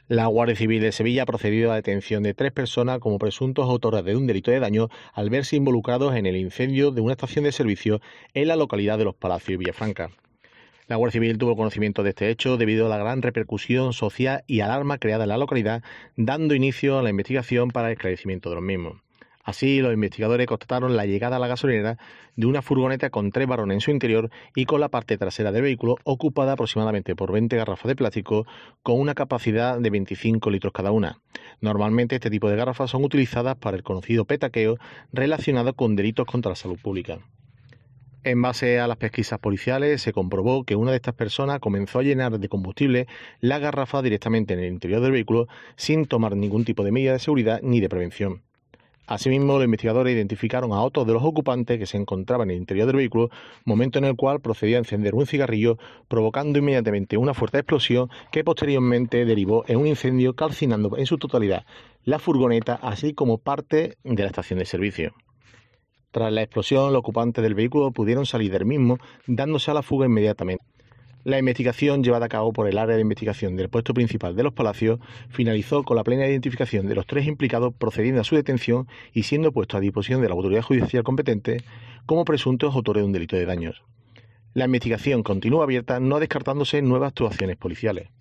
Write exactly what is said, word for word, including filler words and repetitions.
La Guardia Civil de Sevilla ha procedido a la detención de tres personas como presuntos autores de un delito de daño al verse involucrados en el incendio de una estación de servicio en la localidad de Los Palacios y Villafranca. La Guardia Civil tuvo conocimiento de este hecho debido a la gran repercusión social y alarma creada en la localidad, dando inicio a la investigación para el esclarecimiento de los mismos. Así, los investigadores constataron la llegada a la gasolinera de una furgoneta con tres varones en su interior y con la parte trasera del vehículo ocupada aproximadamente por veinte garrafas de plástico con una capacidad de veinticinco litros cada una. Normalmente este tipo de garrafas son utilizadas para el conocido petaqueo relacionado con delitos contra la salud pública. En base a las pesquisas policiales, se comprobó que una de estas personas comenzó a llenar de combustible la garrafa directamente en el interior del vehículo sin tomar ningún tipo de medida de seguridad ni de prevención. Asimismo, los investigadores identificaron a otros de los ocupantes que se encontraban en el interior del vehículo, momento en el cual procedió a encender un cigarrillo, provocando inmediatamente una fuerte explosión que posteriormente derivó en un incendio calcinando en su totalidad la furgoneta, así como parte de la estación de servicio. Tras la explosión, los ocupantes del vehículo pudieron salir del mismo, dándose a la fuga inmediatamente. La investigación llevada a cabo por el área de investigación del puesto principal de Los Palacios finalizó con la plena identificación de los tres implicados, procediendo a su detención y siendo puestos a disposición de la autoridad judicial competente como presuntos autores de un delito de daños. La investigación continúa abierta, no descartándose nuevas actuaciones policiales.